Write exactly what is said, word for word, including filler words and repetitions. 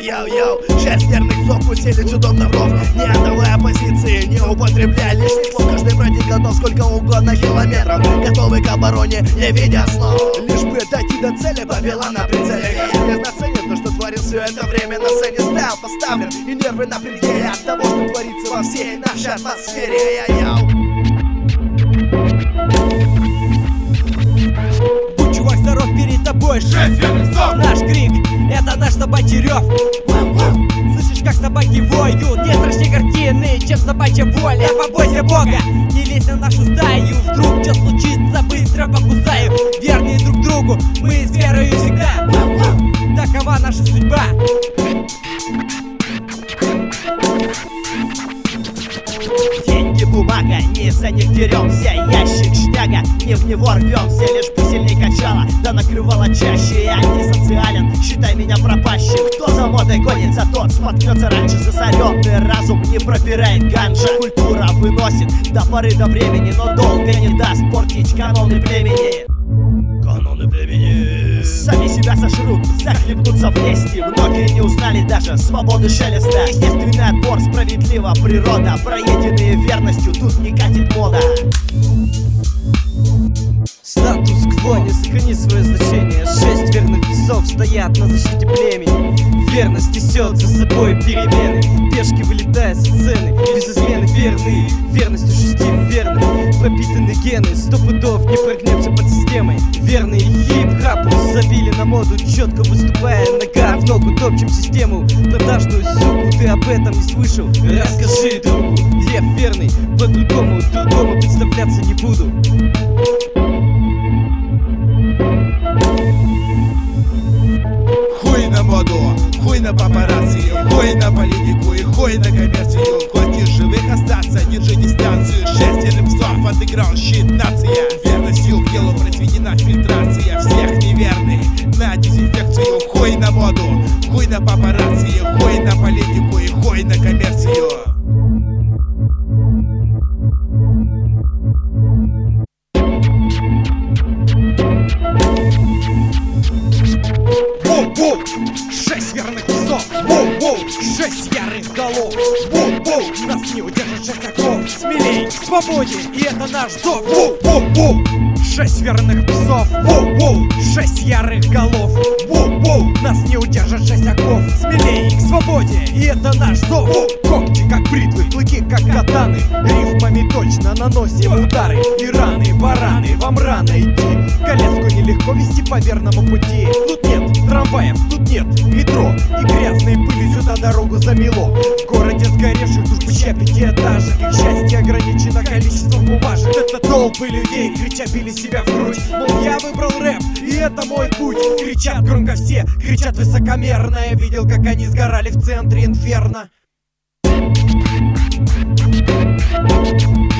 Йоу-йоу-йоу, шесть верных псов усилить удобно в ров. Не отдавая позиции, не употребляя лишних слов. Каждый пройти готов сколько угодно километров, готовы к обороне, не видя снов. Лишь бы дойти до цели, повела на прицеле. Если оценит то, что творил все это время на сцене, стал поставлен и нервы на пределе от того, что творится во всей нашей атмосфере. Йоу-йоу. Будь, чувак, здоров, перед тобой шесть верных псов. Наш крик — это наш собачий рев. Слышишь, как собаки воют? Нет страшнее картины, чем собачья воля. Побойся Бога, не лезь на нашу стаю. Вдруг что случится, быстро покусаю. Верные друг другу, мы с верою всегда. Такова наша судьба. Деньги, бумага, не за них деремся. Ящик, шняга, не в него рвемся. Лишь посильней качала, да накрывала чаще. Я антисоциален, считай меня пропащим. Кто за модой гонится, тот споткнется раньше. Засоренный разум не пропирает ганжа. Культура выносит до поры до времени, но долго не даст портить каноны племени. Каноны племени сами себя сожрут, захлебнутся в лести. Многие не узнали даже свободы шелеста. Естественный отбор, справедлива природа. Проеденные верностью, тут не катит мода. Статус-кво не сохранит свое значение. Шесть верных псов стоят на защите племени. Верность несет за собой перемены. Пешки вылетая со сцены, без измены верные. Верностью шести верных пропитаны гены. Сто пудов не прогнемся под системой. Верные хип-хапу забили на моду, четко выступая нога в ногу. Топчем систему, продажную суку. Ты об этом не слышал? Расскажи другу. Лев верный, по-другому, другому представляться не буду. Хуй на моду, хуй на папарацци, хуй на политику и хуй на коммерцию. Хочешь живых остаться, держи дистанцию. Шесть верных псов отыграл щит нация. Верностью к делу произведена фильтрация всех неверных на дезинфекцию. Хуй на моду, хуй на папарацци, хуй на политику и хуй на коммерцию. Воу-воу, шесть верных псов. Воу-воу, шесть ярых голов. Воу-воу, нас не удержит шесть оков. Смелей, к свободе, и это наш зов. Воу-воу-воу, шесть верных псов. Воу-воу, шесть ярых голов. Воу-воу, нас не удержит шесть оков. Смелей, к свободе, и это наш зов. Когти как бритвы, клыки как катаны. Рифмами точно наносим удары. И раны, бараны, вам рано идти. Коляску нелегко вести по верному пути. Тут нет трамваев, тут нет метро. И грязной пыли сюда дорогу замело. В городе сгоревших душ бычья пятиэтажек. Их счастье ограничено количеством бумажек. Это толпы людей, крича били себя в грудь. Мол, я выбрал рэп, и это мой путь. Кричат громко все, кричат высокомерно. Я видел, как они сгорали в центре инферно.